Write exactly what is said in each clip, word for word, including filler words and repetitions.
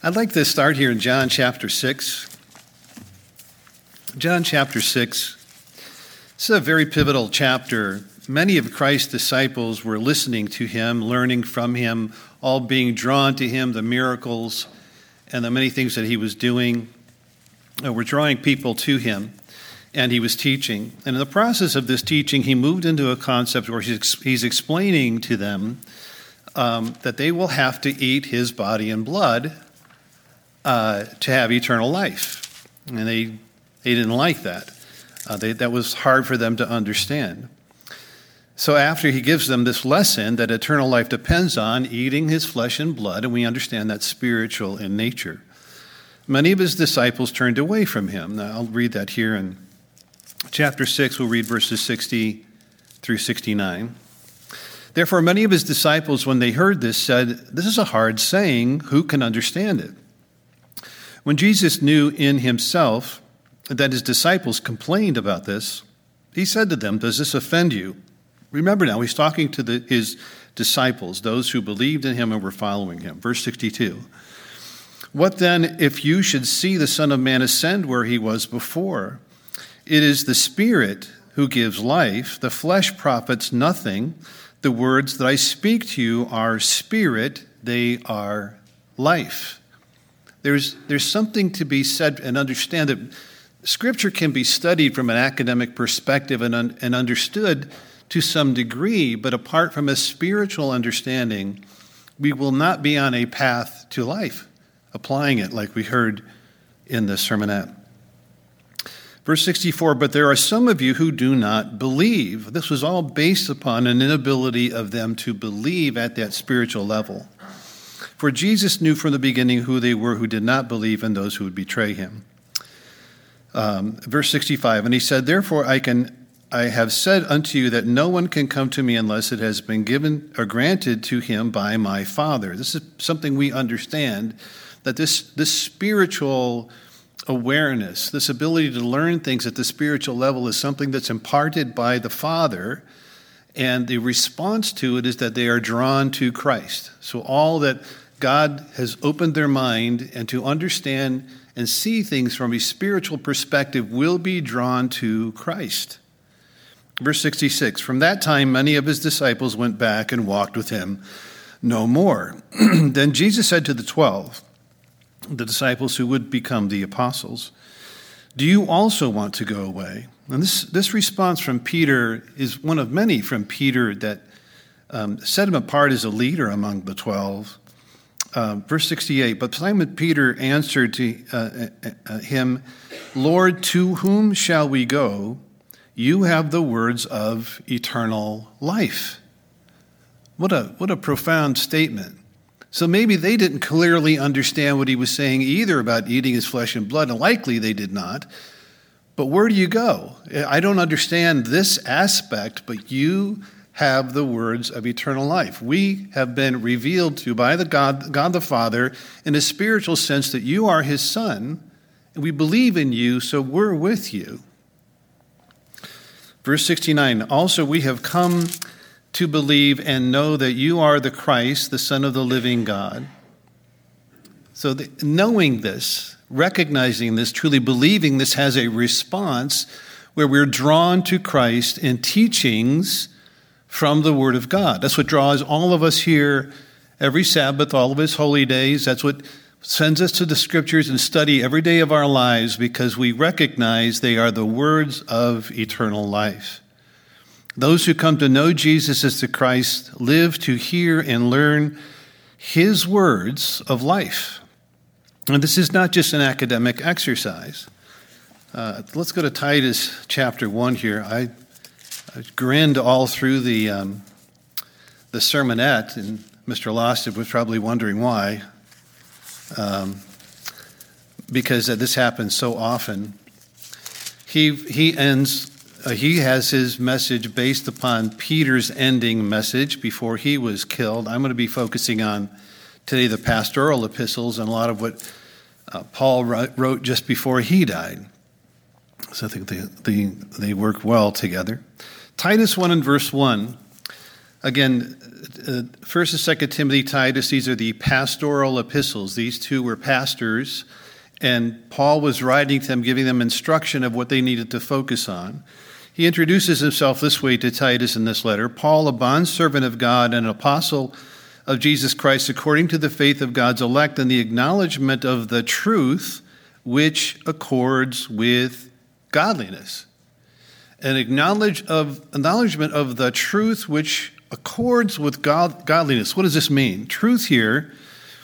I'd like to start here in John chapter six. John chapter six. This is a very pivotal chapter. Many of Christ's disciples were listening to him, learning from him, all being drawn to him, the miracles and the many things that he was doing uh, were drawing people to him, and he was teaching. And in the process of this teaching, he moved into a concept where he's, he's explaining to them um, that they will have to eat his body and blood Uh, to have eternal life. And they they didn't like that. Uh, they, that was hard for them to understand. So after he gives them this lesson that eternal life depends on eating his flesh and blood, and we understand that's spiritual in nature, many of his disciples turned away from him. Now, I'll read that here in chapter six. We'll read verses sixty through sixty-nine. Therefore, many of his disciples, when they heard this, said, "This is a hard saying. Who can understand it?" When Jesus knew in himself that his disciples complained about this, he said to them, "Does this offend you?" Remember now, he's talking to the, his disciples, those who believed in him and were following him. Verse sixty-two. "What then if you should see the Son of Man ascend where he was before? It is the Spirit who gives life. The flesh profits nothing. The words that I speak to you are spirit, they are life." There's there's something to be said and understand that Scripture can be studied from an academic perspective and, un, and understood to some degree, but apart from a spiritual understanding, we will not be on a path to life, applying it like we heard in the sermonette. Verse sixty-four, "But there are some of you who do not believe." This was all based upon an inability of them to believe at that spiritual level. For Jesus knew from the beginning who they were who did not believe and those who would betray him. Um, verse sixty-five, "And he said, Therefore I can, I have said unto you that no one can come to me unless it has been given or granted to him by my Father." This is something we understand, that this, this spiritual awareness, this ability to learn things at the spiritual level is something that's imparted by the Father, and the response to it is that they are drawn to Christ. So all that God has opened their mind and to understand and see things from a spiritual perspective will be drawn to Christ. Verse sixty-six, "From that time many of his disciples went back and walked with him no more." Then Jesus said to the twelve, the disciples who would become the apostles, "Do you also want to go away?" And this, this response from Peter is one of many from Peter that um, set him apart as a leader among the twelve. Uh, verse sixty-eight, "But Simon Peter answered to uh, uh, him, Lord, to whom shall we go? You have the words of eternal life." What a, what a profound statement. So maybe they didn't clearly understand what he was saying either about eating his flesh and blood, and likely they did not. But where do you go? I don't understand this aspect, but you have the words of eternal life. We have been revealed to by the God, God the Father in a spiritual sense that you are his Son, and we believe in you, so we're with you. Verse sixty-nine, "Also we have come to believe and know that you are the Christ, the Son of the living God." So the, knowing this, recognizing this, truly believing this has a response where we're drawn to Christ in teachings from the Word of God. That's what draws all of us here every Sabbath, all of his holy days. That's what sends us to the Scriptures and study every day of our lives, because we recognize they are the words of eternal life. Those who come to know Jesus as the Christ live to hear and learn his words of life. And this is not just an academic exercise. Uh, let's go to Titus chapter one here. I, I grinned all through the um, the sermonette, and Mister Losted was probably wondering why, um, because uh, this happens so often. He he ends. Uh, he has his message based upon Peter's ending message before he was killed. I'm going to be focusing on today the pastoral epistles and a lot of what uh, Paul wrote just before he died. So I think they, they, they work well together. Titus one and verse one. Again, uh, First and Second Timothy, Titus, these are the pastoral epistles. These two were pastors, and Paul was writing to them, giving them instruction of what they needed to focus on. He introduces himself this way to Titus in this letter: Paul, a bondservant of God and an apostle of Jesus Christ, according to the faith of God's elect and the acknowledgement of the truth which accords with godliness. An acknowledge of, acknowledgement of the truth which accords with God, godliness. What does this mean? Truth here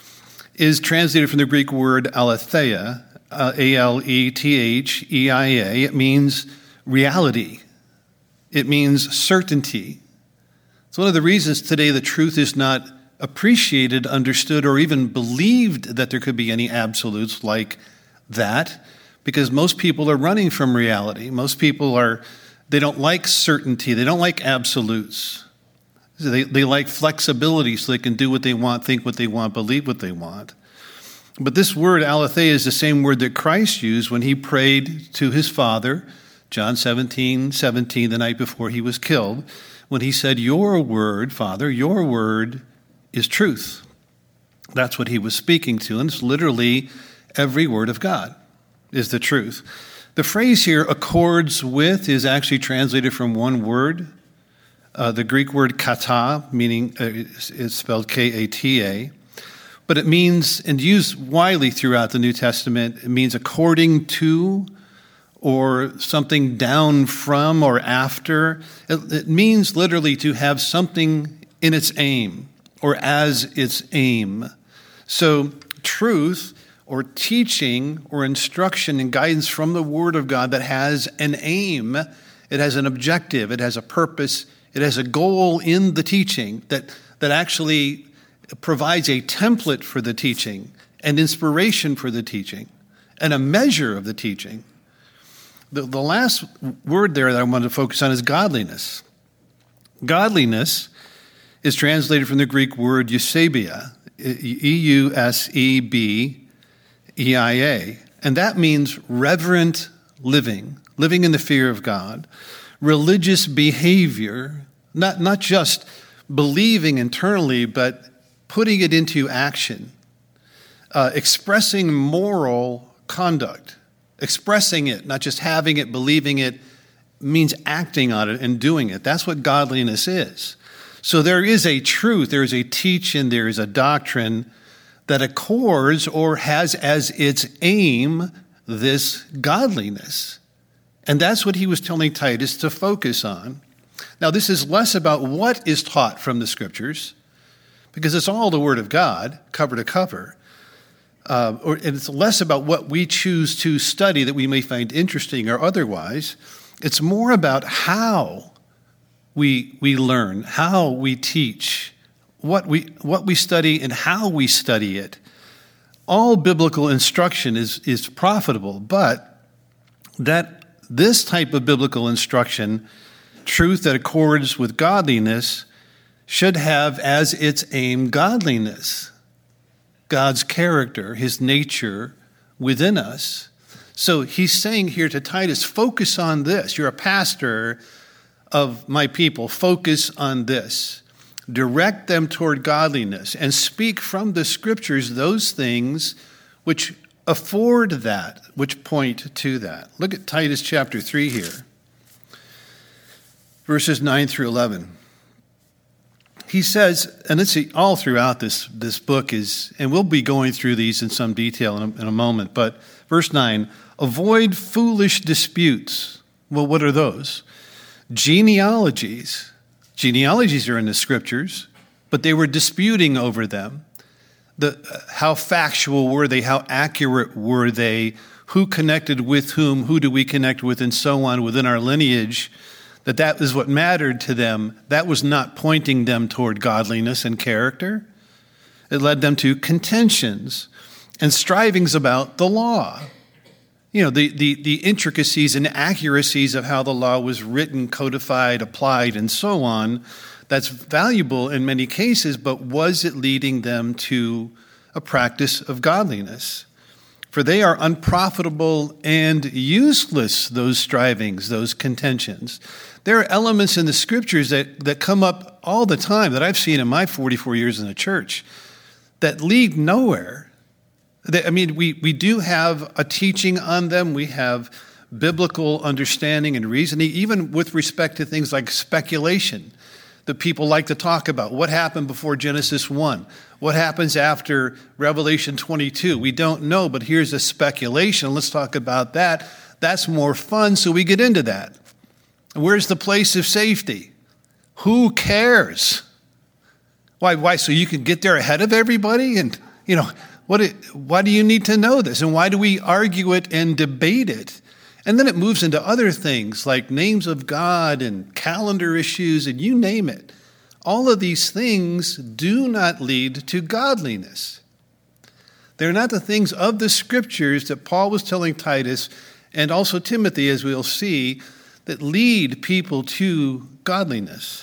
is translated from the Greek word aletheia, uh, A L E T H E I A. It means reality. It means certainty. It's one of the reasons today the truth is not appreciated, understood, or even believed that there could be any absolutes like that, because most people are running from reality. Most people are, they don't like certainty. They don't like absolutes. They, they like flexibility so they can do what they want, think what they want, believe what they want. But this word aletheia is the same word that Christ used when he prayed to his Father, John seventeen seventeen, the night before he was killed, when he said, "Your word, Father, your word is truth." That's what he was speaking to, and it's literally every word of God is the truth. The phrase here, accords with, is actually translated from one word, uh, the Greek word kata, meaning uh, it's spelled K A T A, but it means, and used widely throughout the New Testament, it means according to, or something down from or after. It, it means literally to have something in its aim or as its aim. So truth or teaching or instruction and guidance from the Word of God that has an aim, it has an objective, it has a purpose, it has a goal in the teaching that, that actually provides a template for the teaching and inspiration for the teaching and a measure of the teaching. The, the last word there that I want to focus on is godliness. Godliness is translated from the Greek word eusebia, E U S E B E I A, and that means reverent living, living in the fear of God, religious behavior, not, not just believing internally, but putting it into action, uh, expressing moral conduct. Expressing it, not just having it, believing it, means acting on it and doing it. That's what godliness is. So there is a truth, there is a teaching, there is a doctrine that accords or has as its aim this godliness. And that's what he was telling Titus to focus on. Now, this is less about what is taught from the Scriptures, because it's all the Word of God, cover to cover. Uh, or, and it's less about what we choose to study that we may find interesting or otherwise. It's more about how we we learn, how we teach, what we what we study and how we study it. All biblical instruction is is profitable, but that this type of biblical instruction, truth that accords with godliness, should have as its aim godliness. God's character, his nature within us. So he's saying here to Titus, focus on this. You're a pastor of my people. Focus on this. Direct them toward godliness and speak from the Scriptures those things which afford that, which point to that. Look at Titus chapter three here, verses nine through eleven. He says, and let's see, all throughout this, this book is, and we'll be going through these in some detail in a, in a moment, but verse nine, avoid foolish disputes. Well, what are those? Genealogies. Genealogies are in the Scriptures, but they were disputing over them. The, how factual were they? How accurate were they? Who connected with whom? Who do we connect with? And so on within our lineage. That that is what mattered to them. That was not pointing them toward godliness and character. It led them to contentions and strivings about the law. You know, the, the, the intricacies and accuracies of how the law was written, codified, applied, and so on. That's valuable in many cases, but was it leading them to a practice of godliness? For they are unprofitable and useless, those strivings, those contentions. There are elements in the scriptures that, that come up all the time that I've seen in my forty-four years in the church that lead nowhere. They, I mean, we, we do have a teaching on them. We have biblical understanding and reasoning, even with respect to things like speculation that people like to talk about. What happened before Genesis one? What happens after Revelation twenty-two? We don't know, but here's a speculation. Let's talk about that. That's more fun, so we get into that. Where's the place of safety? Who cares? Why? Why? So you can get there ahead of everybody? And, you know, what? why do you need to know this? And why do we argue it and debate it? And then it moves into other things like names of God and calendar issues and you name it. All of these things do not lead to godliness. They're not the things of the scriptures that Paul was telling Titus and also Timothy, as we'll see, that lead people to godliness.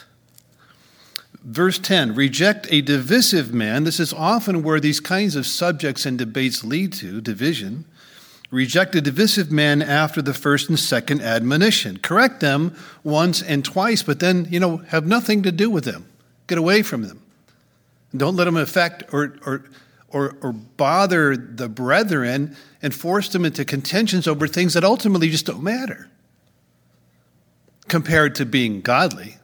Verse ten, reject a divisive man. This is often where these kinds of subjects and debates lead to, division. Reject a divisive man after the first and second admonition. Correct them once and twice, but then, you know, have nothing to do with them. Get away from them. Don't let them affect or, or, or, or bother the brethren and force them into contentions over things that ultimately just don't matter compared to being godly.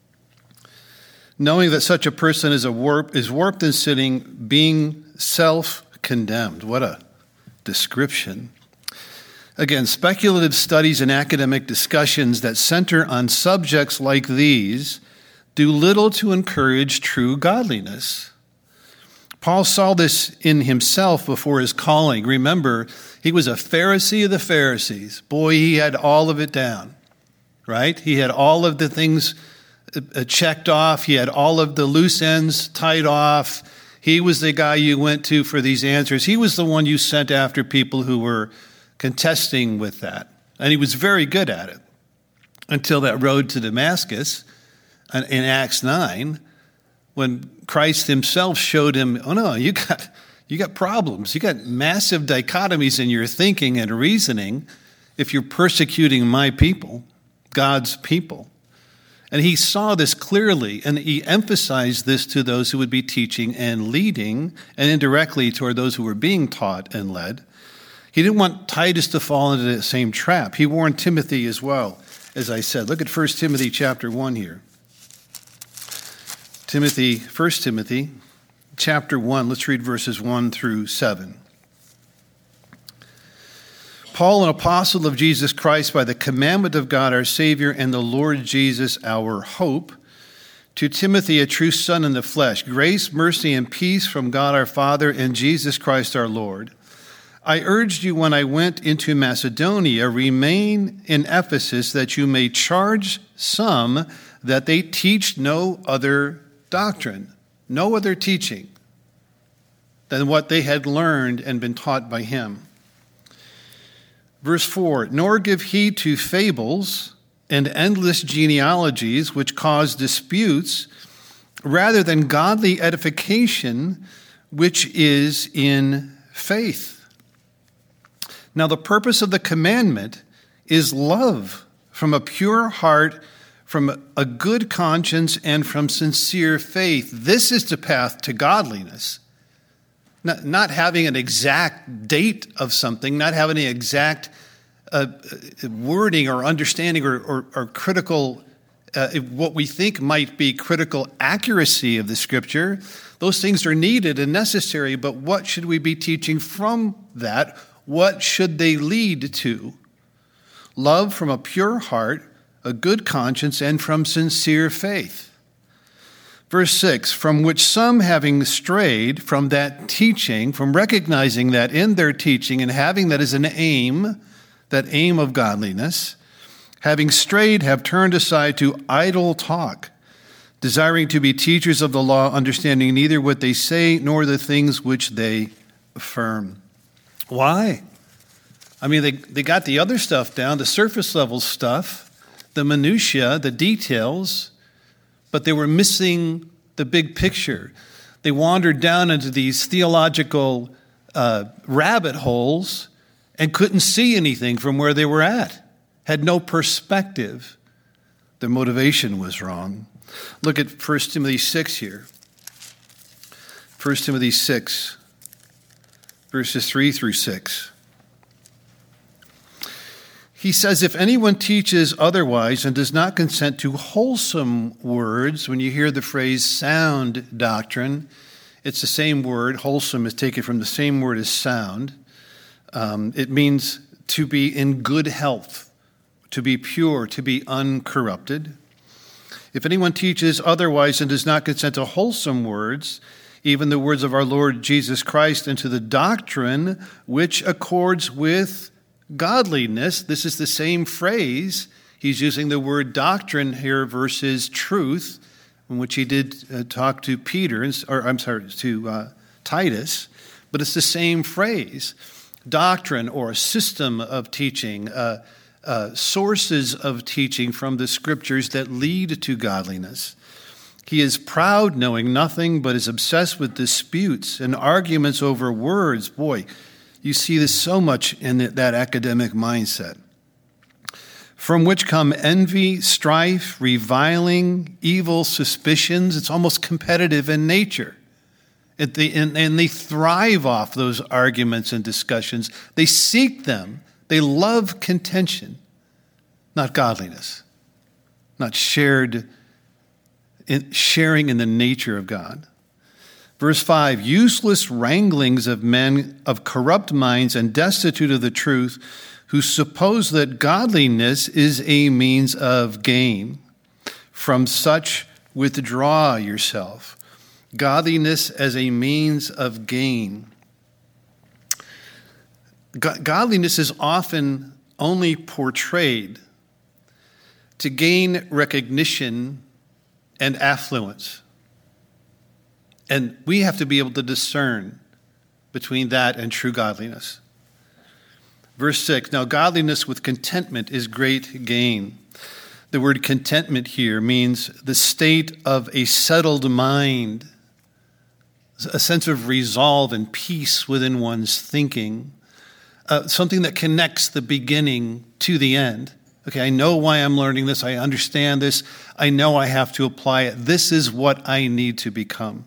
Knowing that such a person is, a warp, is warped in sinning, being self-condemned. What a description. Again, speculative studies and academic discussions that center on subjects like these do little to encourage true godliness. Paul saw this in himself before his calling. Remember, he was a Pharisee of the Pharisees. Boy, he had all of it down, right? He had all of the things checked off. He had all of the loose ends tied off. He was the guy you went to for these answers. He was the one you sent after people who were contesting with that. And he was very good at it until that road to Damascus in Acts nine, when Christ himself showed him, oh no, you got, you got problems. You got massive dichotomies in your thinking and reasoning if you're persecuting my people, God's people. And he saw this clearly, and he emphasized this to those who would be teaching and leading, and indirectly toward those who were being taught and led. He didn't want Titus to fall into the same trap. He warned Timothy as well, as I said. Look at First Timothy chapter one here. Timothy, First Timothy chapter one, let's read verses one through seven. Paul, an apostle of Jesus Christ, by the commandment of God our Savior and the Lord Jesus our hope, to Timothy, a true son in the flesh, grace, mercy, and peace from God our Father and Jesus Christ our Lord. I urged you when I went into Macedonia, remain in Ephesus, that you may charge some that they teach no other doctrine, no other teaching than what they had learned and been taught by him. Verse four, nor give heed to fables and endless genealogies which cause disputes, rather than godly edification, which is in faith. Now the purpose of the commandment is love from a pure heart, from a good conscience, and from sincere faith. This is the path to godliness. Not, not having an exact date of something, not having an exact uh, wording or understanding or, or, or critical, uh, what we think might be critical accuracy of the Scripture. Those things are needed and necessary, but what should we be teaching from that? What should they lead to? Love from a pure heart, a good conscience, and from sincere faith. Verse six, from which some, having strayed from that teaching, from recognizing that in their teaching and having that as an aim, that aim of godliness, having strayed, have turned aside to idle talk, desiring to be teachers of the law, understanding neither what they say nor the things which they affirm. Why? I mean, they, they got the other stuff down, the surface level stuff, the minutia, the details, but they were missing the big picture. They wandered down into these theological uh, rabbit holes and couldn't see anything from where they were at, had no perspective. Their motivation was wrong. Look at First Timothy six here. First Timothy six, verses three through six. He says, if anyone teaches otherwise and does not consent to wholesome words, when you hear the phrase sound doctrine, it's the same word. Wholesome is taken from the same word as sound. Um, it means to be in good health, to be pure, to be uncorrupted. If anyone teaches otherwise and does not consent to wholesome words, even the words of our Lord Jesus Christ, and to the doctrine which accords with godliness, this is the same phrase. He's using the word doctrine here versus truth, in which he did uh, talk to Peter, or I'm sorry, to uh, Titus, but it's the same phrase. Doctrine, or a system of teaching, uh, uh, sources of teaching from the scriptures that lead to godliness. He is proud, knowing nothing, but is obsessed with disputes and arguments over words. Boy, you see this so much in that academic mindset. From which come envy, strife, reviling, evil suspicions. It's almost competitive in nature. It, they, and, and they thrive off those arguments and discussions. They seek them. They love contention, not godliness, not shared, in, sharing in the nature of God. Verse five, useless wranglings of men of corrupt minds and destitute of the truth, who suppose that godliness is a means of gain. From such withdraw yourself. Godliness as a means of gain. Godliness is often only portrayed to gain recognition and affluence. And we have to be able to discern between that and true godliness. Verse six, now godliness with contentment is great gain. The word contentment here means the state of a settled mind, a sense of resolve and peace within one's thinking, uh, something that connects the beginning to the end. Okay, I know why I'm learning this. I understand this. I know I have to apply it. This is what I need to become.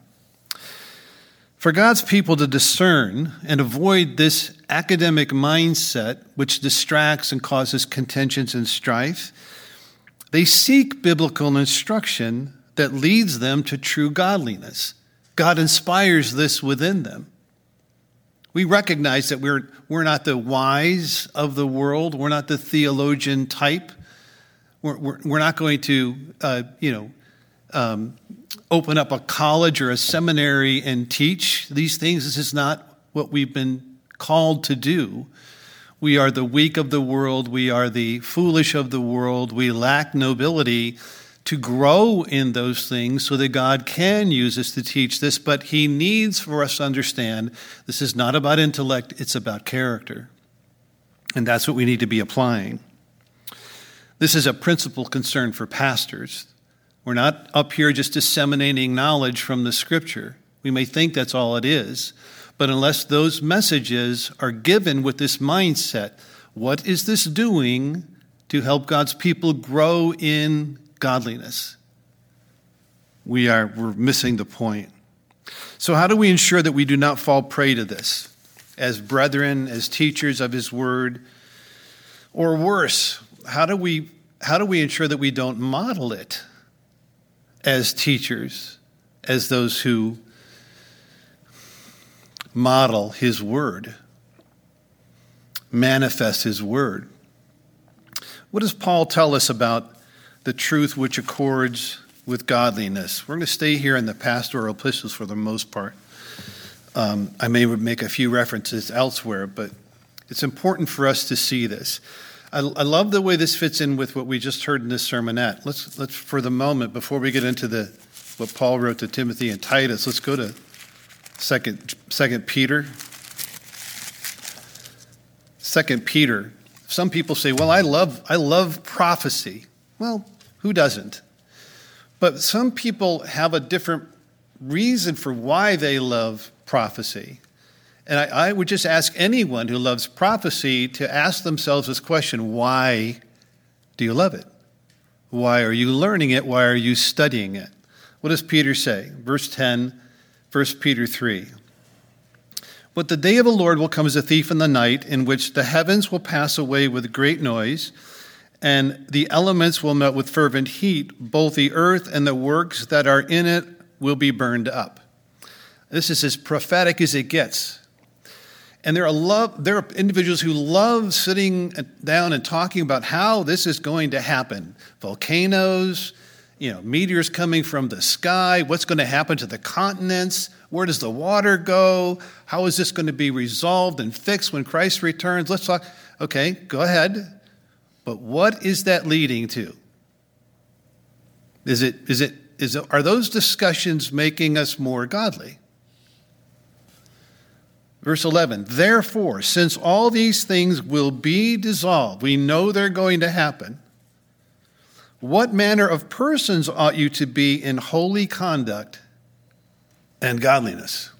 For God's people to discern and avoid this academic mindset, which distracts and causes contentions and strife, they seek biblical instruction that leads them to true godliness. God inspires this within them. We recognize that we're, we're not the wise of the world. We're not the theologian type. We're, we're, we're not going to, uh, you know, um, open up a college or a seminary and teach these things. This is not what we've been called to do. We are the weak of the world. We are the foolish of the world. We lack nobility to grow in those things so that God can use us to teach this. But he needs for us to understand this is not about intellect, it's about character. And that's what we need to be applying. This is a principal concern for pastors. We're not up here just disseminating knowledge from the scripture. We may think that's all it is, but unless those messages are given with this mindset, what is this doing to help God's people grow in godliness? We are, we're missing the point. So how do we ensure that we do not fall prey to this as brethren, as teachers of his word? Or worse, how do we, how do we ensure that we don't model it as teachers, as those who model his word, manifest his word? What does Paul tell us about the truth which accords with godliness? We're going to stay here in the pastoral epistles for the most part. Um, I may make a few references elsewhere, but it's important for us to see this. I, I love the way this fits in with what we just heard in this sermonette. Let's, let's for the moment, before we get into the what Paul wrote to Timothy and Titus, let's go to Second, Second Peter. Second Peter. Some people say, "Well, I love, I love prophecy." Well, who doesn't? But some people have a different reason for why they love prophecy. And I, I would just ask anyone who loves prophecy to ask themselves this question: why do you love it? Why are you learning it? Why are you studying it? What does Peter say? Verse ten, First Peter three. But the day of the Lord will come as a thief in the night, in which the heavens will pass away with great noise, and the elements will melt with fervent heat. Both the earth and the works that are in it will be burned up. This is as prophetic as it gets. And there are love, there are individuals who love sitting down and talking about how this is going to happen. Volcanoes, you know, meteors coming from the sky, what's going to happen to the continents, where does the water go, how is this going to be resolved and fixed when Christ returns? Let's talk. Okay, go ahead. But what is that leading to? Is it, is it, is it, are those discussions making us more godly? Verse eleven, therefore, since all these things will be dissolved, we know they're going to happen, what manner of persons ought you to be in holy conduct and godliness?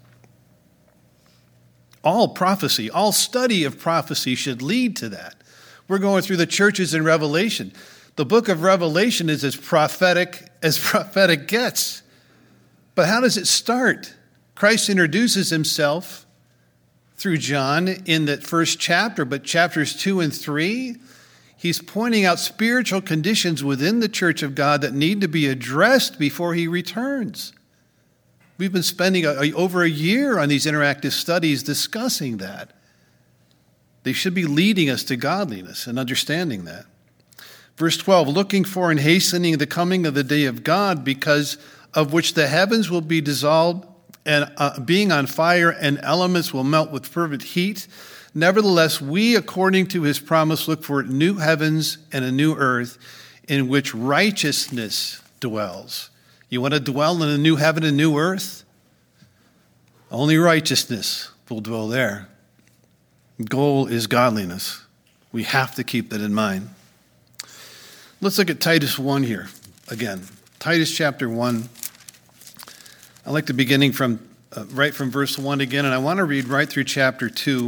All prophecy, all study of prophecy should lead to that. We're going through the churches in Revelation. The book of Revelation is as prophetic as prophetic gets. But how does it start? Christ introduces himself through John in that first chapter, but chapters two and three, he's pointing out spiritual conditions within the church of God that need to be addressed before he returns. We've been spending a, a, over a year on these interactive studies discussing that. They should be leading us to godliness and understanding that. Verse twelve, looking for and hastening the coming of the day of God, because of which the heavens will be dissolved, and uh, being on fire, and elements will melt with fervent heat. Nevertheless, we, according to his promise, look for new heavens and a new earth in which righteousness dwells. You want to dwell in a new heaven and new earth? Only righteousness will dwell there. The goal is godliness. We have to keep that in mind. Let's look at Titus one here again. Titus chapter one. I like the beginning from uh, right from verse one again, and I want to read right through chapter two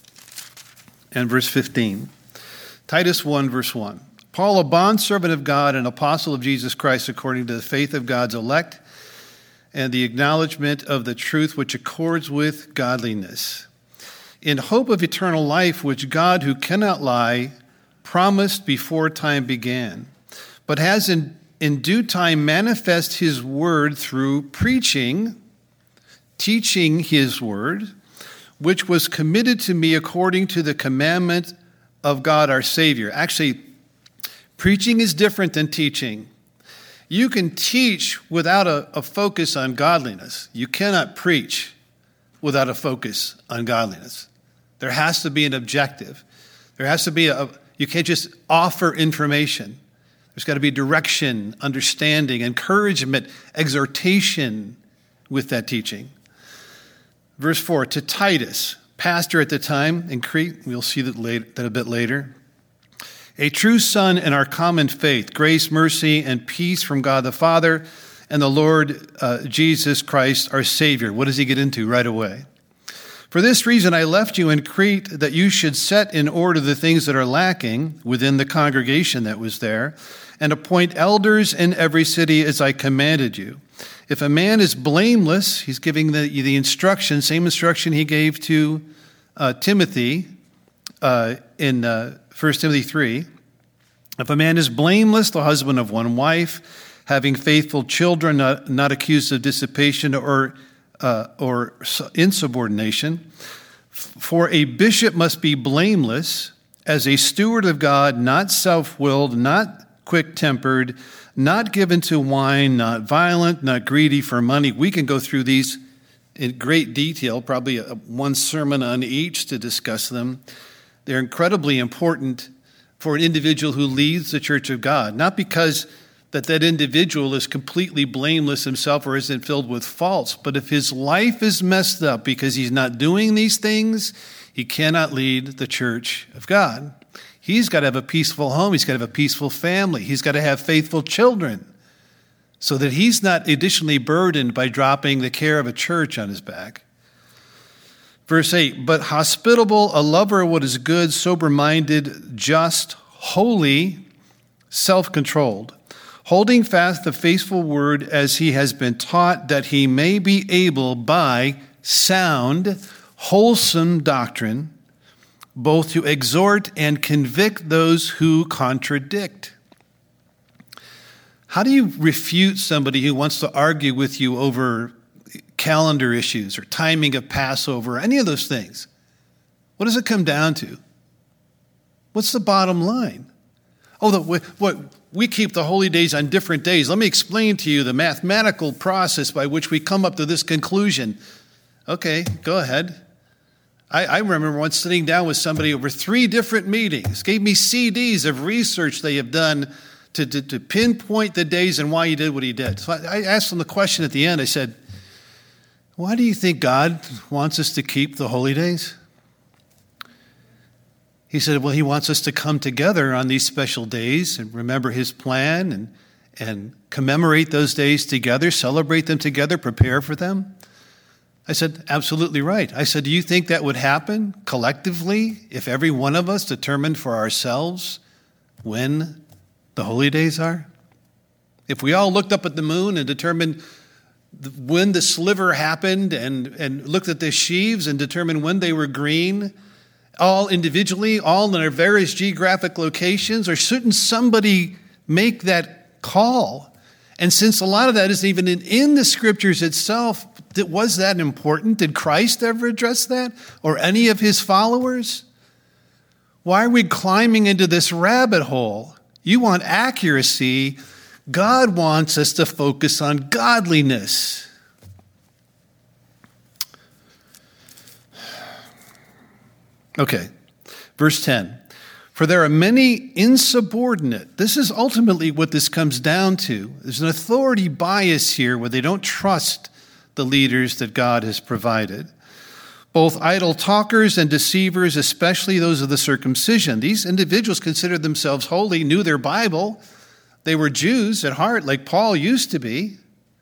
and verse fifteen. Titus one, verse one. Paul, a bondservant of God and apostle of Jesus Christ, according to the faith of God's elect and the acknowledgement of the truth which accords with godliness, in hope of eternal life, which God, who cannot lie, promised before time began, but has in in due time manifest his word through preaching, teaching his word, which was committed to me according to the commandment of God our Savior. Actually, preaching is different than teaching. You can teach without a, a focus on godliness. You cannot preach without a focus on godliness. There has to be an objective. There has to be a, you can't just offer information. There's got to be direction, understanding, encouragement, exhortation with that teaching. Verse four, to Titus, pastor at the time in Crete, we'll see that, later, that a bit later, a true son in our common faith, grace, mercy, and peace from God the Father and the Lord uh, Jesus Christ, our Savior. What does he get into right away? For this reason I left you in Crete, that you should set in order the things that are lacking within the congregation that was there, and appoint elders in every city as I commanded you. If a man is blameless, he's giving the, the instruction, same instruction he gave to uh, Timothy uh, in uh, First Timothy three. If a man is blameless, the husband of one wife, having faithful children, not, not accused of dissipation or Uh, or insubordination. For a bishop must be blameless, as a steward of God, not self-willed, not quick-tempered, not given to wine, not violent, not greedy for money. We can go through these in great detail, probably a, one sermon on each to discuss them. They're incredibly important for an individual who leads the church of God, not because that that individual is completely blameless himself or isn't filled with faults. But if his life is messed up because he's not doing these things, he cannot lead the church of God. He's got to have a peaceful home. He's got to have a peaceful family. He's got to have faithful children so that he's not additionally burdened by dropping the care of a church on his back. Verse eight, but hospitable, a lover of what is good, sober-minded, just, holy, self-controlled, holding fast the faithful word as he has been taught, that he may be able by sound, wholesome doctrine, both to exhort and convict those who contradict. How do you refute somebody who wants to argue with you over calendar issues or timing of Passover, or any of those things? What does it come down to? What's the bottom line? Oh, the, what, we keep the holy days on different days. Let me explain to you the mathematical process by which we come up to this conclusion. Okay, go ahead. I, I remember once sitting down with somebody over three different meetings, gave me C Ds of research they have done to, to, to pinpoint the days and why he did what he did. So I, I asked him the question at the end. I said, why do you think God wants us to keep the holy days? He said, well, he wants us to come together on these special days and remember his plan and, and commemorate those days together, celebrate them together, prepare for them. I said, absolutely right. I said, do you think that would happen collectively if every one of us determined for ourselves when the holy days are? If we all looked up at the moon and determined when the sliver happened and, and looked at the sheaves and determined when they were green, all individually, all in their various geographic locations, or shouldn't somebody make that call? And since a lot of that isn't even in, in the scriptures itself, was that important? Did Christ ever address that? Or any of his followers? Why are we climbing into this rabbit hole? You want accuracy. God wants us to focus on godliness. Okay, verse ten. For there are many insubordinate. This is ultimately what this comes down to. There's an authority bias here where they don't trust the leaders that God has provided. Both idle talkers and deceivers, especially those of the circumcision. These individuals considered themselves holy, knew their Bible. They were Jews at heart, like Paul used to be.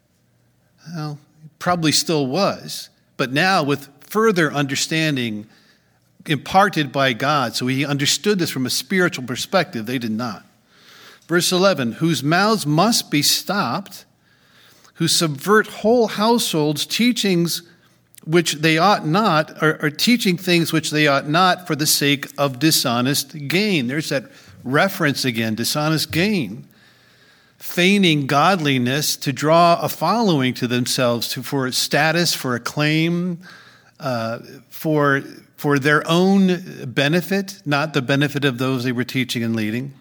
Well, probably still was. But now with further understanding imparted by God, so he understood this from a spiritual perspective. They did not. Verse eleven, whose mouths must be stopped, who subvert whole households, teachings which they ought not, or, or teaching things which they ought not for the sake of dishonest gain. There's that reference again, dishonest gain. Feigning godliness to draw a following to themselves, to, for status, for acclaim, uh, for, for their own benefit, not the benefit of those they were teaching and leading.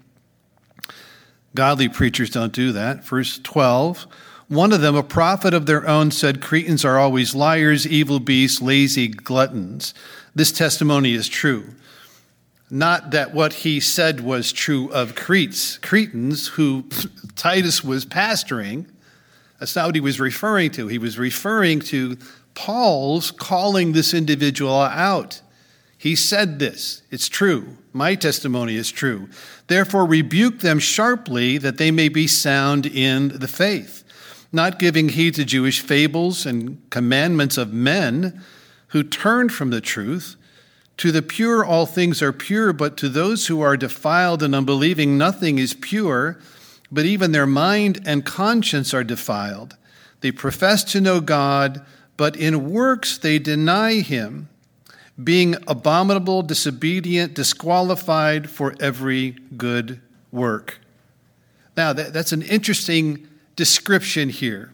Godly preachers don't do that. Verse twelve, one of them, a prophet of their own, said, Cretans are always liars, evil beasts, lazy gluttons. This testimony is true. Not that what he said was true of Cretes, Cretans, who Titus was pastoring. That's not what he was referring to. He was referring to Paul's calling this individual out. He said this. It's true. My testimony is true. Therefore, rebuke them sharply that they may be sound in the faith, not giving heed to Jewish fables and commandments of men who turned from the truth. To the pure, all things are pure, but to those who are defiled and unbelieving, nothing is pure, but even their mind and conscience are defiled. They profess to know God, but in works they deny him, being abominable, disobedient, disqualified for every good work. Now, that, that's an interesting description here.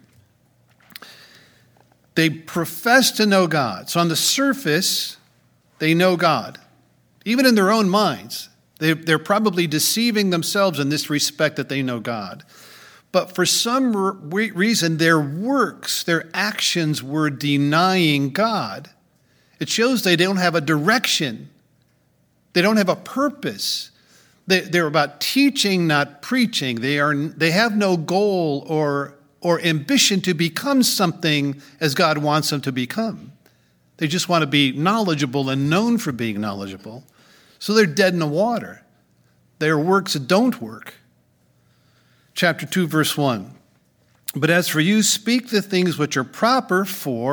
They profess to know God. So on the surface, they know God. Even in their own minds, they, they're probably deceiving themselves in this respect that they know God. But for some re- reason, their works, their actions were denying God. It shows they don't have a direction. They don't have a purpose. They, they're about teaching, not preaching. They are. They have no goal or, or ambition to become something as God wants them to become. They just want to be knowledgeable and known for being knowledgeable. So they're dead in the water. Their works don't work. Chapter two, verse one. But as for you, speak the things which are proper for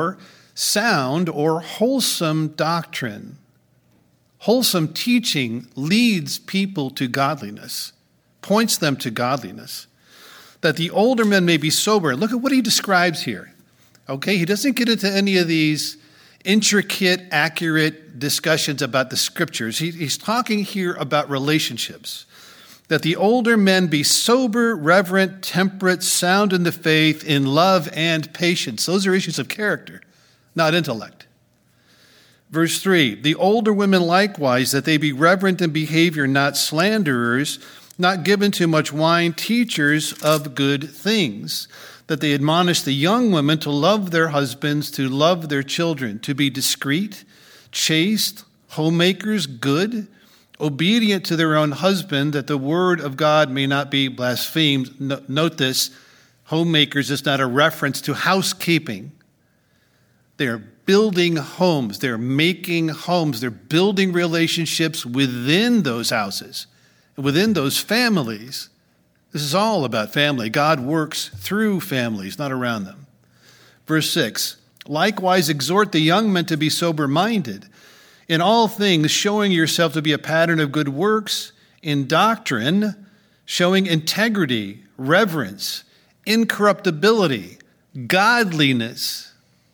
sound or wholesome doctrine. Wholesome teaching leads people to godliness, points them to godliness. That the older men may be sober. Look at what he describes here. Okay, he doesn't get into any of these intricate, accurate discussions about the scriptures. He, he's talking here about relationships. That the older men be sober, reverent, temperate, sound in the faith, in love and patience. Those are issues of character, not intellect. Verse three, the older women likewise, that they be reverent in behavior, not slanderers, not given to much wine, teachers of good things, that they admonish the young women to love their husbands, to love their children, to be discreet, chaste, homemakers, good, obedient to their own husband, that the word of God may not be blasphemed. No, note this, homemakers is not a reference to housekeeping. They're building homes. They're making homes. They're building relationships within those houses, within those families. This is all about family. God works through families, not around them. Verse six, likewise exhort the young men to be sober-minded, in all things showing yourself to be a pattern of good works, in doctrine, showing integrity, reverence, incorruptibility, godliness,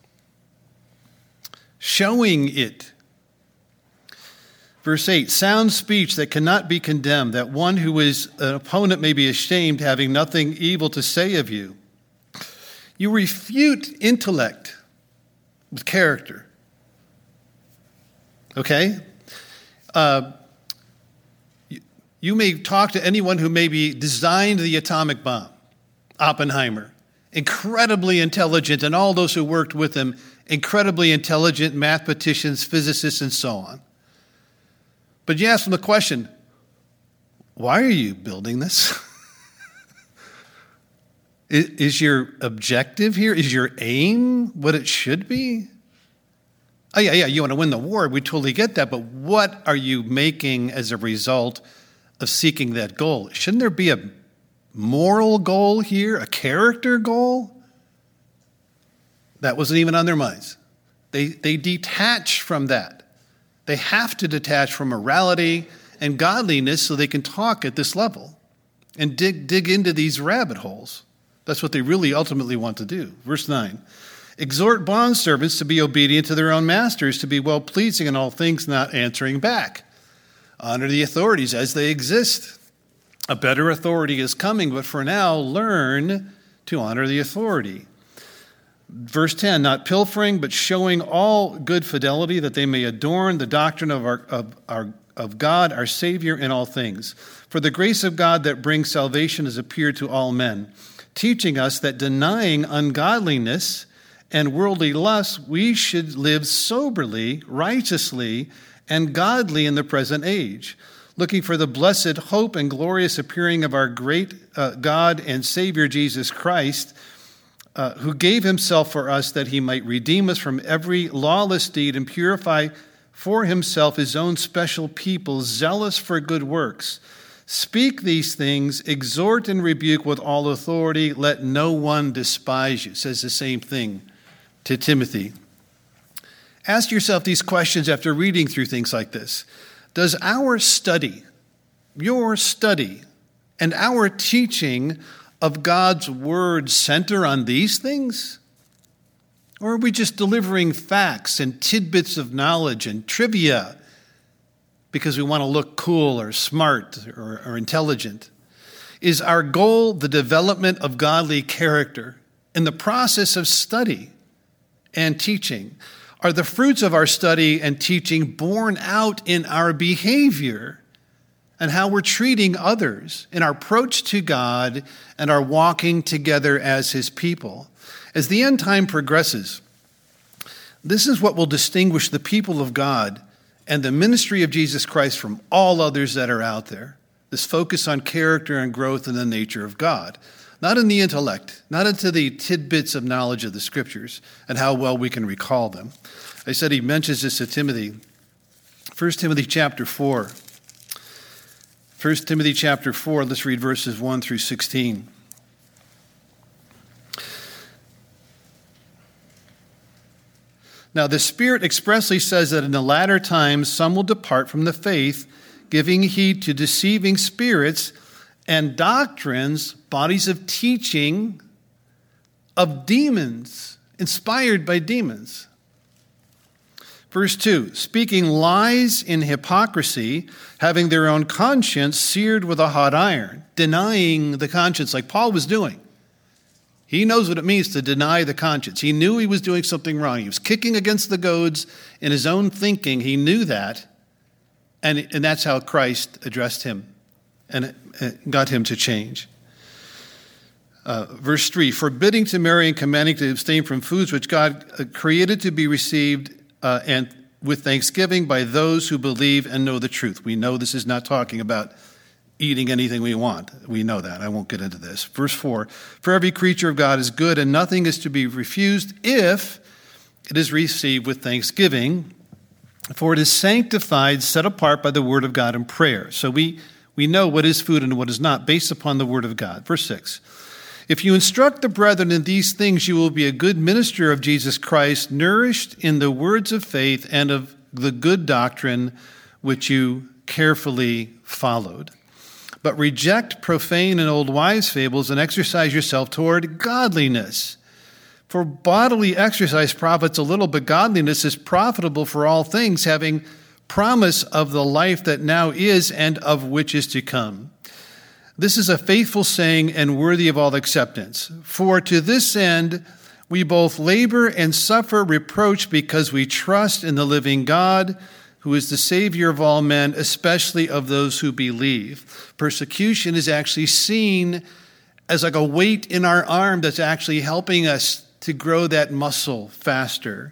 showing it. Verse eight, sound speech that cannot be condemned, that one who is an opponent may be ashamed, having nothing evil to say of you. You refute intellect with character. Okay? Uh, you, you may talk to anyone who maybe designed the atomic bomb, Oppenheimer, incredibly intelligent, and all those who worked with him, incredibly intelligent mathematicians, physicists, and so on. But you ask them the question, why are you building this? Is your objective here, is your aim what it should be? Oh, yeah, yeah, you want to win the war. We totally get that. But what are you making as a result of seeking that goal? Shouldn't there be a moral goal here, a character goal? That wasn't even on their minds. They, they detach from that. They have to detach from morality and godliness so they can talk at this level and dig, dig into these rabbit holes. That's what they really ultimately want to do. Verse nine, exhort bondservants to be obedient to their own masters, to be well-pleasing in all things, not answering back. Honor the authorities as they exist. A better authority is coming, but for now, learn to honor the authority. Verse ten, not pilfering, but showing all good fidelity, that they may adorn the doctrine of our, of our of God, our Savior, in all things. For the grace of God that brings salvation has appeared to all men, teaching us that denying ungodliness and worldly lusts, we should live soberly, righteously, and godly in the present age, looking for the blessed hope and glorious appearing of our great uh, God and Savior Jesus Christ, Uh, who gave himself for us that he might redeem us from every lawless deed and purify for himself his own special people, zealous for good works. Speak these things, exhort and rebuke with all authority. Let no one despise you. It says the same thing to Timothy. Ask yourself these questions after reading through things like this. Does our study, your study, and our teaching of God's word center on these things? Or are we just delivering facts and tidbits of knowledge and trivia because we want to look cool or smart or, or intelligent? Is our goal the development of godly character in the process of study and teaching? Are the fruits of our study and teaching borne out in our behavior and how we're treating others in our approach to God and our walking together as his people? As the end time progresses, this is what will distinguish the people of God and the ministry of Jesus Christ from all others that are out there. This focus on character and growth in the nature of God. Not in the intellect, not into the tidbits of knowledge of the scriptures and how well we can recall them. I said he mentions this to Timothy. First Timothy chapter four. First Timothy chapter four, let's read verses one through sixteen. Now, the Spirit expressly says that in the latter times some will depart from the faith, giving heed to deceiving spirits and doctrines, bodies of teaching of demons, inspired by demons. Verse two, speaking lies in hypocrisy, having their own conscience seared with a hot iron, denying the conscience like Paul was doing. He knows what it means to deny the conscience. He knew he was doing something wrong. He was kicking against the goads in his own thinking. He knew that, and, and that's how Christ addressed him and got him to change. Uh, verse three, forbidding to marry and commanding to abstain from foods which God created to be received uh, and with thanksgiving by those who believe and know the truth. We know this is not talking about eating anything we want. We know that. I won't get into this. Verse four, for every creature of God is good, and nothing is to be refused if it is received with thanksgiving, for it is sanctified, set apart by the word of God in prayer. So we, we know what is food and what is not, based upon the word of God. Verse six, if you instruct the brethren in these things, you will be a good minister of Jesus Christ, nourished in the words of faith and of the good doctrine which you carefully followed. But reject profane and old wives' fables and exercise yourself toward godliness. For bodily exercise profits a little, but godliness is profitable for all things, having promise of the life that now is and of which is to come. This is a faithful saying and worthy of all acceptance. For to this end we both labor and suffer reproach because we trust in the living God, who is the Savior of all men, especially of those who believe. Persecution is actually seen as like a weight in our arm that's actually helping us to grow that muscle faster.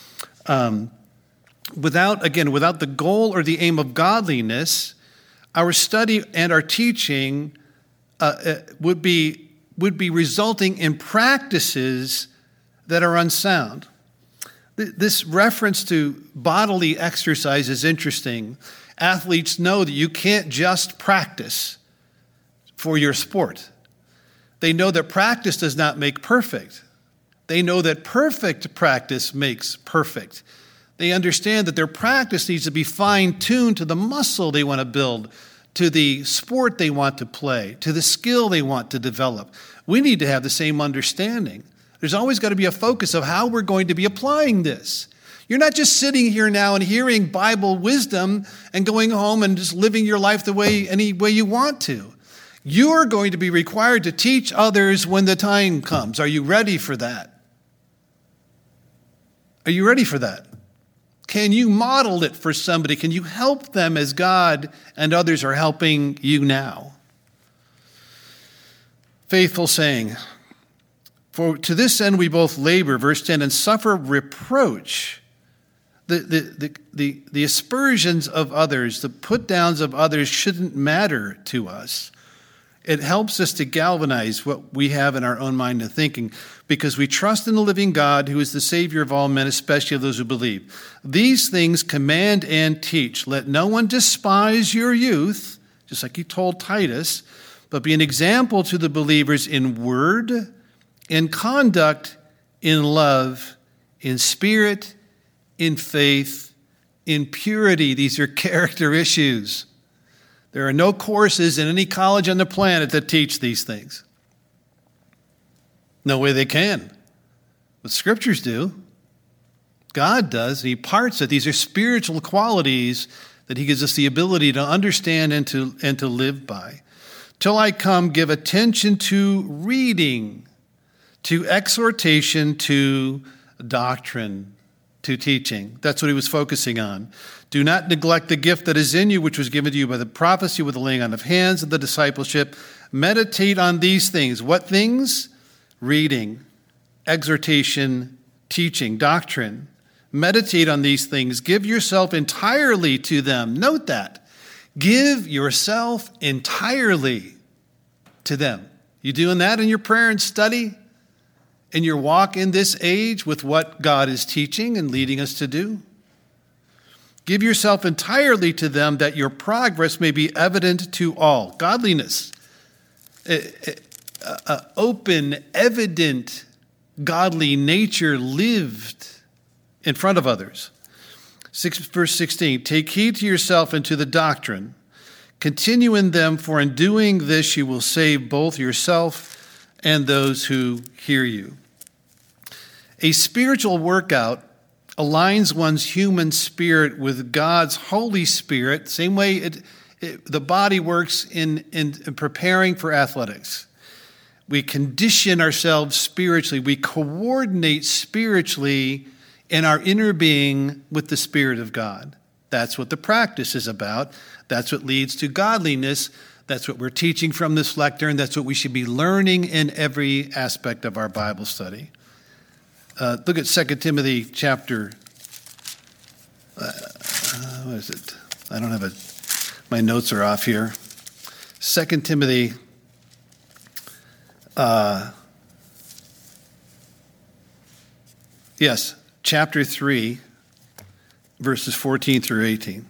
Um, without, again, without the goal or the aim of godliness, our study and our teaching uh, would be would be resulting in practices that are unsound. This reference to bodily exercise is interesting. Athletes know that you can't just practice for your sport. They know that practice does not make perfect. They know that perfect practice makes perfect. They understand that their practice needs to be fine-tuned to the muscle they want to build, to the sport they want to play, to the skill they want to develop. We need to have the same understanding. There's always got to be a focus of how we're going to be applying this. You're not just sitting here now and hearing Bible wisdom and going home and just living your life the way any way you want to. You're going to be required to teach others when the time comes. Are you ready for that? Are you ready for that? Can you model it for somebody? Can you help them as God and others are helping you now? Faithful saying, for to this end we both labor, verse ten, and suffer reproach. The, the, the, the, the aspersions of others, the put-downs of others shouldn't matter to us. It helps us to galvanize what we have in our own mind and thinking, because we trust in the living God, who is the Savior of all men, especially of those who believe. These things command and teach. Let no one despise your youth, just like he told Titus, but be an example to the believers in word, in conduct, in love, in spirit, in faith, in purity. These are character issues. There are no courses in any college on the planet that teach these things. No way they can. But scriptures do. God does. He parts it. These are spiritual qualities that he gives us the ability to understand and to, and to live by. Till I come, give attention to reading, to exhortation, to doctrine, to teaching. That's what he was focusing on. Do not neglect the gift that is in you, which was given to you by the prophecy with the laying on of hands and the discipleship. Meditate on these things. What things? Reading, exhortation, teaching, doctrine. Meditate on these things. Give yourself entirely to them. Note that. Give yourself entirely to them. You doing that in your prayer and study? In your walk in this age with what God is teaching and leading us to do? Give yourself entirely to them, that your progress may be evident to all. Godliness, a, a, a open, evident, godly nature lived in front of others. Six, verse sixteen, take heed to yourself and to the doctrine. Continue in them, for in doing this you will save both yourself and those who hear you. A spiritual workout aligns one's human spirit with God's Holy Spirit, same way it, it, the body works in, in, in preparing for athletics. We condition ourselves spiritually. We coordinate spiritually in our inner being with the Spirit of God. That's what the practice is about. That's what leads to godliness. That's what we're teaching from this lectern. That's what we should be learning in every aspect of our Bible study. Uh, look at Second Timothy chapter, uh, what is it? I don't have a, my notes are off here. Second Timothy, uh, yes, chapter three, verses fourteen through eighteen.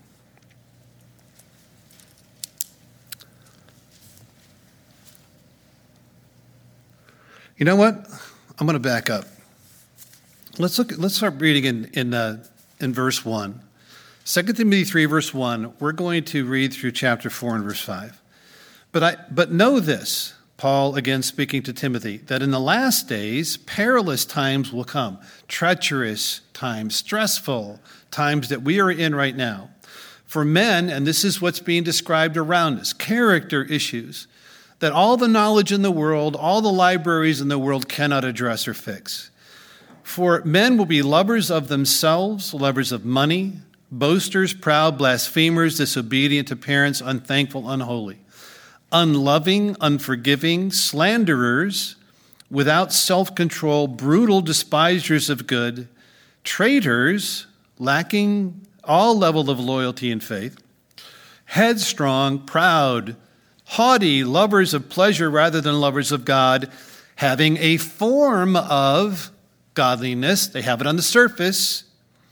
You know what? I'm going to back up. Let's look. Let's start reading in in uh, in verse one. Second Timothy three, verse one. We're going to read through chapter four and verse five. But I but know this, Paul again speaking to Timothy, that in the last days perilous times will come, treacherous times, stressful times that we are in right now. For men, and this is what's being described around us, character issues that all the knowledge in the world, all the libraries in the world cannot address or fix. For men will be lovers of themselves, lovers of money, boasters, proud, blasphemers, disobedient to parents, unthankful, unholy, unloving, unforgiving, slanderers, without self-control, brutal, despisers of good, traitors, lacking all level of loyalty and faith, headstrong, proud, haughty, lovers of pleasure rather than lovers of God, having a form of godliness. They have it on the surface,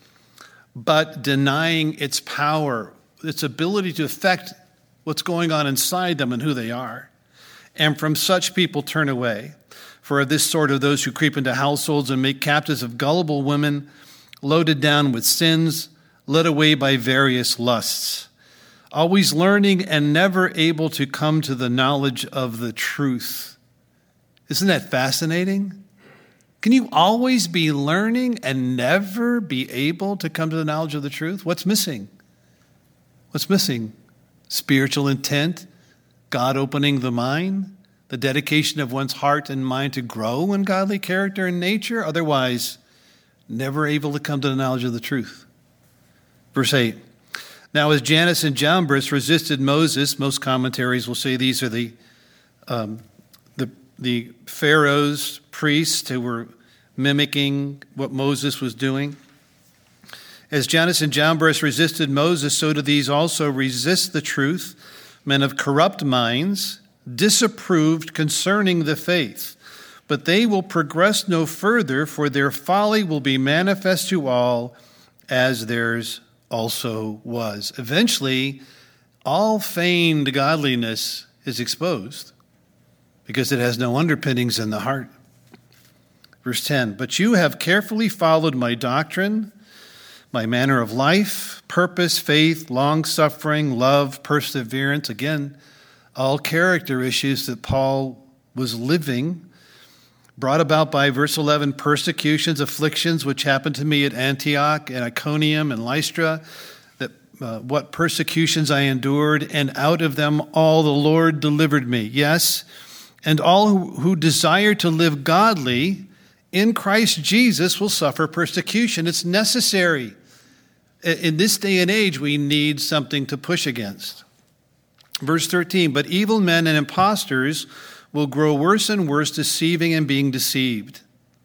but denying its power, its ability to affect what's going on inside them and who they are. And from such people turn away. For of this sort are those who creep into households and make captives of gullible women, loaded down with sins, led away by various lusts, always learning and never able to come to the knowledge of the truth. Isn't that fascinating? Can you always be learning and never be able to come to the knowledge of the truth? What's missing? What's missing? Spiritual intent, God opening the mind, the dedication of one's heart and mind to grow in godly character and nature, otherwise never able to come to the knowledge of the truth. Verse eight. Now, as Jannes and Jambres resisted Moses, most commentaries will say these are the um, the the Pharaoh's priests who were mimicking what Moses was doing. As Jannes and Jambres resisted Moses, so do these also resist the truth, men of corrupt minds, disapproved concerning the faith. But they will progress no further, for their folly will be manifest to all, as theirs also was. Eventually, all feigned godliness is exposed because it has no underpinnings in the heart. Verse ten, but you have carefully followed my doctrine, my manner of life, purpose, faith, long-suffering, love, perseverance. Again, all character issues that Paul was living, brought about by, verse eleven, persecutions, afflictions, which happened to me at Antioch and Iconium and Lystra, that uh, what persecutions I endured, and out of them all the Lord delivered me. Yes, and all who, who desire to live godly in Christ Jesus will suffer persecution. It's necessary. In this day and age, we need something to push against. Verse thirteen, but evil men and impostors will grow worse and worse, deceiving and being deceived.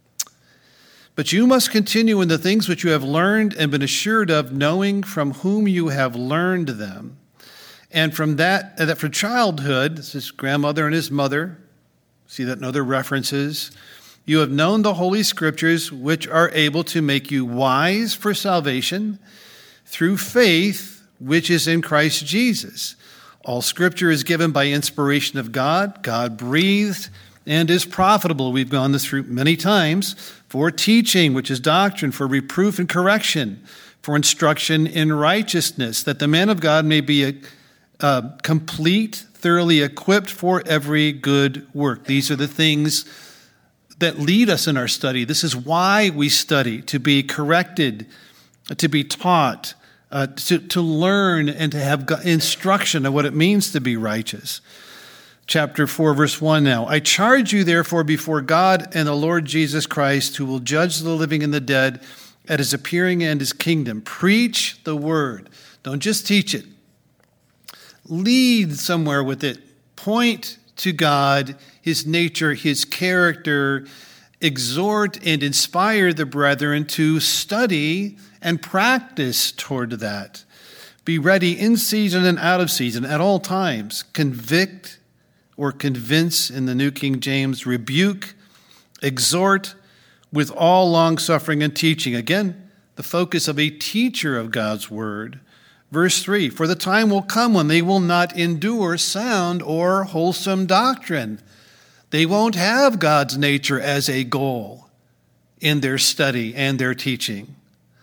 But you must continue in the things which you have learned and been assured of, knowing from whom you have learned them. And from that, that from childhood, this is grandmother and his mother, see that in other references, you have known the Holy Scriptures, which are able to make you wise for salvation through faith, which is in Christ Jesus. All Scripture is given by inspiration of God, God-breathed, and is profitable. We've gone this through many times. For teaching, which is doctrine, for reproof and correction, for instruction in righteousness, that the man of God may be a, a complete, thoroughly equipped for every good work. These are the things that lead us in our study. This is why we study, to be corrected, to be taught, uh, to, to learn and to have instruction of what it means to be righteous. Chapter four, verse one now. I charge you therefore before God and the Lord Jesus Christ, who will judge the living and the dead at his appearing and his kingdom. Preach the word. Don't just teach it. Lead somewhere with it. Point to God, his nature, his character. Exhort and inspire the brethren to study and practice toward that. Be ready in season and out of season at all times. Convict or convince in the New King James, rebuke, exhort with all long-suffering and teaching. Again, the focus of a teacher of God's word. Verse three, for the time will come when they will not endure sound or wholesome doctrine. They won't have God's nature as a goal in their study and their teaching.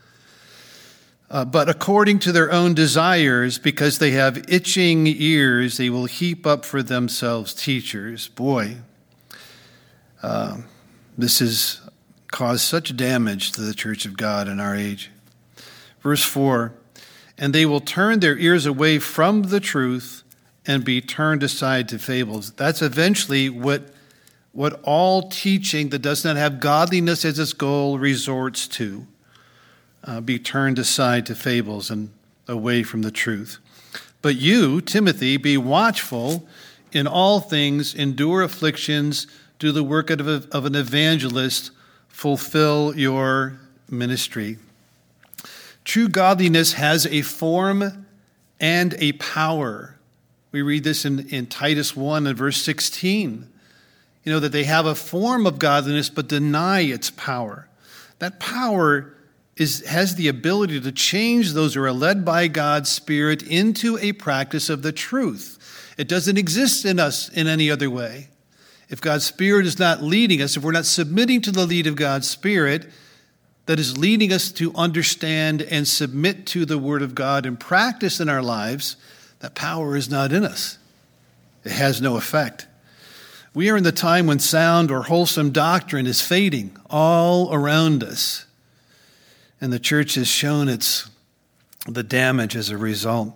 Uh, but according to their own desires, because they have itching ears, they will heap up for themselves teachers. Boy, uh, this has caused such damage to the church of God in our age. Verse four, and they will turn their ears away from the truth and be turned aside to fables. That's eventually what, what all teaching that does not have godliness as its goal resorts to. Uh, be turned aside to fables and away from the truth. But you, Timothy, be watchful in all things, endure afflictions, do the work of, a, of an evangelist, fulfill your ministry. True godliness has a form and a power. We read this in, in Titus one and verse sixteen. You know, that they have a form of godliness but deny its power. That power Is, has the ability to change those who are led by God's Spirit into a practice of the truth. It doesn't exist in us in any other way. If God's Spirit is not leading us, if we're not submitting to the lead of God's Spirit that is leading us to understand and submit to the Word of God and practice in our lives, that power is not in us. It has no effect. We are in the time when sound or wholesome doctrine is fading all around us. And the church has shown its the damage as a result.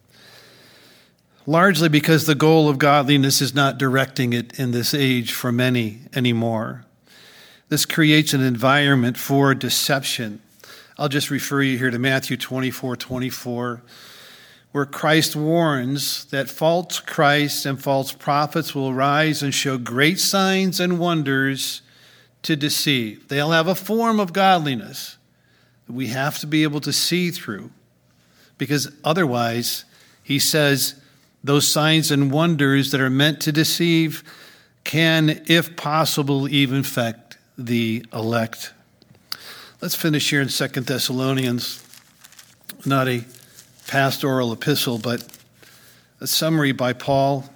Largely because the goal of godliness is not directing it in this age for many anymore. This creates an environment for deception. I'll just refer you here to Matthew twenty-four twenty-four, where Christ warns that false Christs and false prophets will rise and show great signs and wonders to deceive. They'll have a form of godliness that we have to be able to see through, because otherwise, he says, those signs and wonders that are meant to deceive can, if possible, even affect the elect. Let's finish here in Second Thessalonians, not a pastoral epistle, but a summary by Paul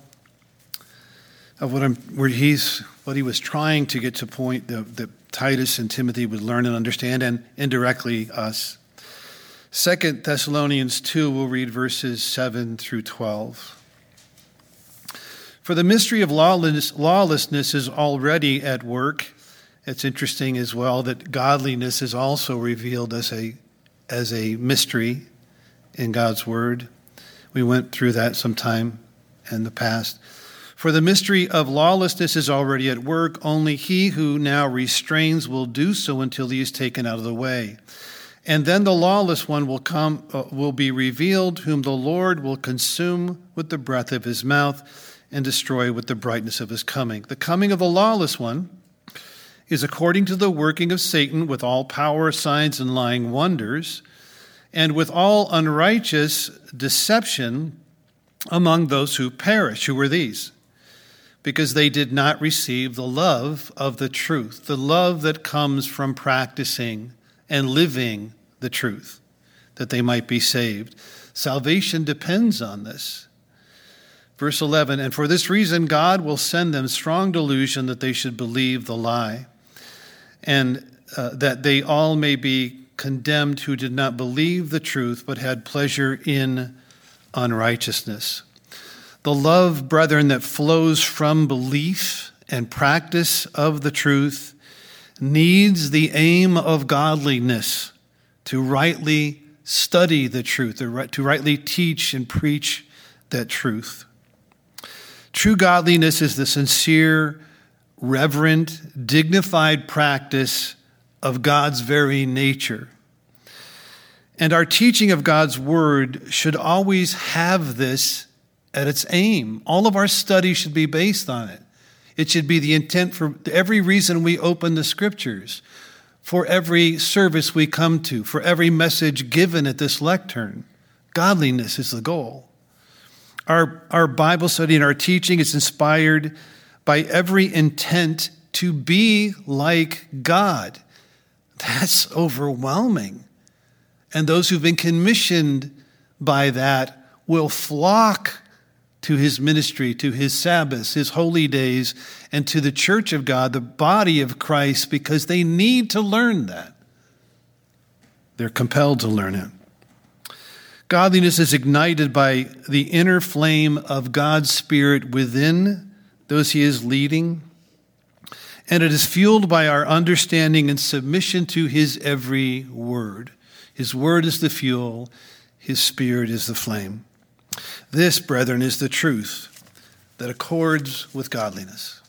of what I'm, where he's what he was trying to get to point that, that Titus and Timothy would learn and understand, and indirectly us. Second Thessalonians two, we'll read verses seven through twelve. For the mystery of lawlessness, lawlessness is already at work. It's interesting as well that godliness is also revealed as a as a mystery in God's word. We went through that sometime in the past. For the mystery of lawlessness is already at work. Only he who now restrains will do so until he is taken out of the way. And then the lawless one will come, uh, will be revealed, whom the Lord will consume with the breath of his mouth and destroy with the brightness of his coming. The coming of the lawless one is according to the working of Satan with all power, signs, and lying wonders, and with all unrighteous deception among those who perish. Who were these? Because they did not receive the love of the truth, the love that comes from practicing and living the truth, that they might be saved. Salvation depends on this. Verse eleven, and for this reason God will send them strong delusion that they should believe the lie, and uh, that they all may be condemned who did not believe the truth, but had pleasure in unrighteousness. The love, brethren, that flows from belief and practice of the truth needs the aim of godliness to rightly study the truth, to rightly teach and preach that truth. True godliness is the sincere, reverent, dignified practice of God's very nature. And our teaching of God's word should always have this at its aim. All of our study should be based on it. It should be the intent for every reason we open the scriptures, for every service we come to, for every message given at this lectern. Godliness is the goal. Our, our Bible study and our teaching is inspired by every intent to be like God. That's overwhelming. And those who've been commissioned by that will flock to his ministry, to his Sabbaths, his holy days, and to the church of God, the body of Christ, because they need to learn that. They're compelled to learn it. Godliness is ignited by the inner flame of God's Spirit within those he is leading, and it is fueled by our understanding and submission to his every word. His word is the fuel, his Spirit is the flame. This, brethren, is the truth that accords with godliness.